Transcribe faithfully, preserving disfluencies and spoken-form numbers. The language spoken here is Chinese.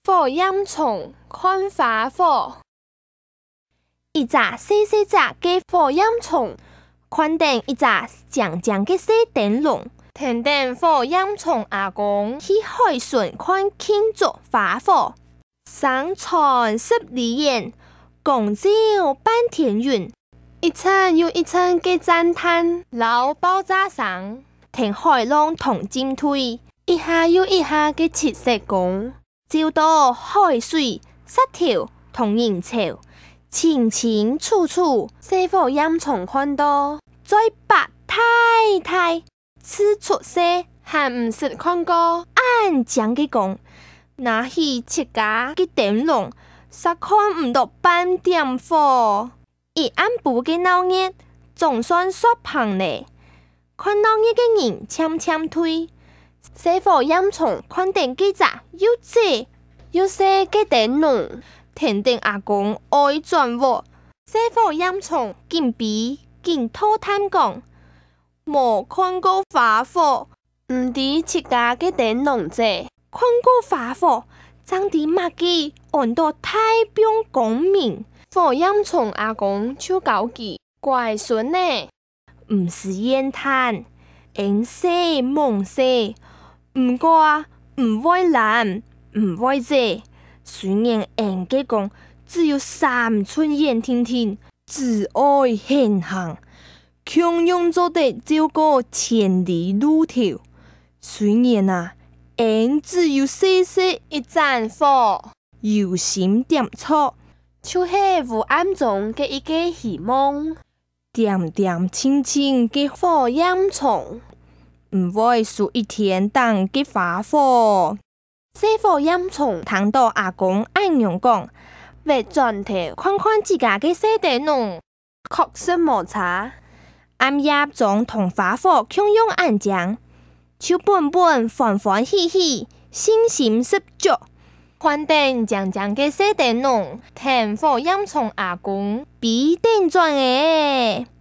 火焰虫看花火，一只细细只嘅火焰虫，看见一只长长嘅小灯笼。听见火焰虫阿公去海巡看庆祝花火，上船十里远，共照半天云。一层又一层嘅赞叹，老爆炸声，听海浪同进退，一下又一下嘅切石工，照到海水石條同人潮，清清楚楚，小火焰蟲看到，再白太太，此出色，還唔是看過，安靜嘅講，拿起自家嘅燈籠，實看唔到半點火。一暗部嘅鬧熱，總算說棚呢。看鬧熱嘅人悄悄退，小火焰蟲看定記者又借又寫嘅燈籠，聽定阿公愛轉活。小火焰蟲見比見偷探講，冇看過花火，唔知自家嘅燈籠啫。看過花火，爭啲乜嘅按到太平公明。火焰蟲阿公就搞佢乖孫呢，唔是煙炭，硬死猛死，唔過唔會爛，唔會謝。雖然硬嘅講只有三寸眼天天，只愛現行，強用做得照過千里路條。雖然啊，硬只有細細一盞火，有心點錯。就是烏暗中嘅一個希望，點點清清嘅火焰蟲，唔會數一天當嘅花火。小火焰蟲聽到阿公安樣講，會轉頭看看自家嘅小燈籠，確實冇差。暗夜中同花火共用眼睛，就本本歡歡喜喜，信心十足。看定長長嘅小燈籠，聽火焰蟲阿公必定轉誒。